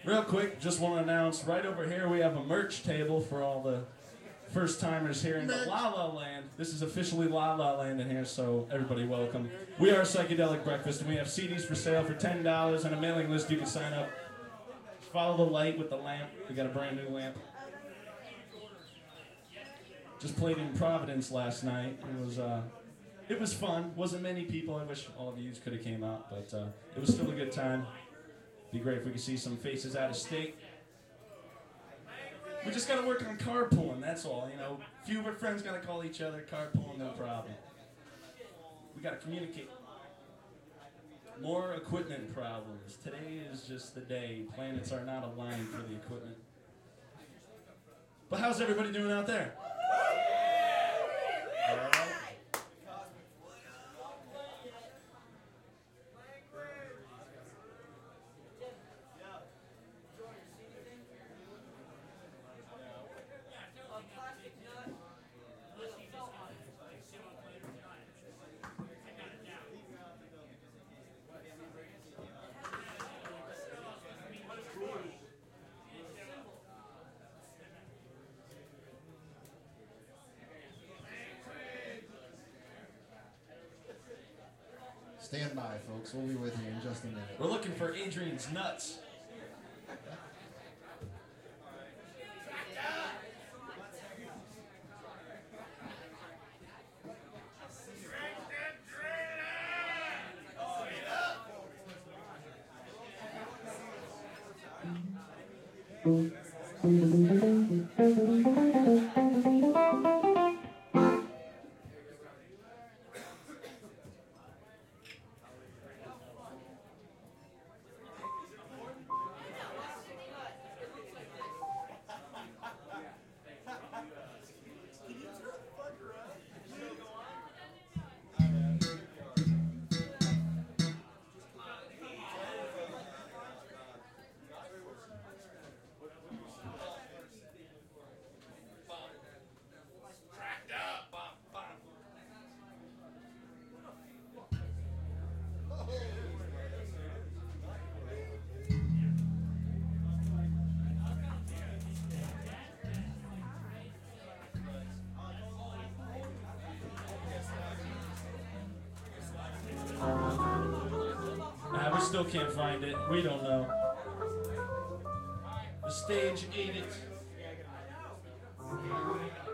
Real quick, just want to announce right over here we have a merch table for all the first timers here in the La La Land. This is officially La La Land in here, so everybody welcome. We are Psychedelic Breakfast, and we have CDs for sale for $10 and a mailing list. You can sign up. Follow the light with the lamp. We got a brand new lamp. Just played in Providence last night. It was fun. Wasn't many people. I wish all of you could have came out, but it was still a good time. Be great if we could see some faces out of state. We just got to work on carpooling, that's all. You know, few of our friends got to call each other. Carpooling, no problem. We got to communicate. More equipment problems. Today is just the day. Planets are not aligned for the equipment. But how's everybody doing out there? All right. Stand by, folks. We'll be with you in just a minute. We're looking for Adrian's nuts. We still can't find it. We don't know. The stage ate it.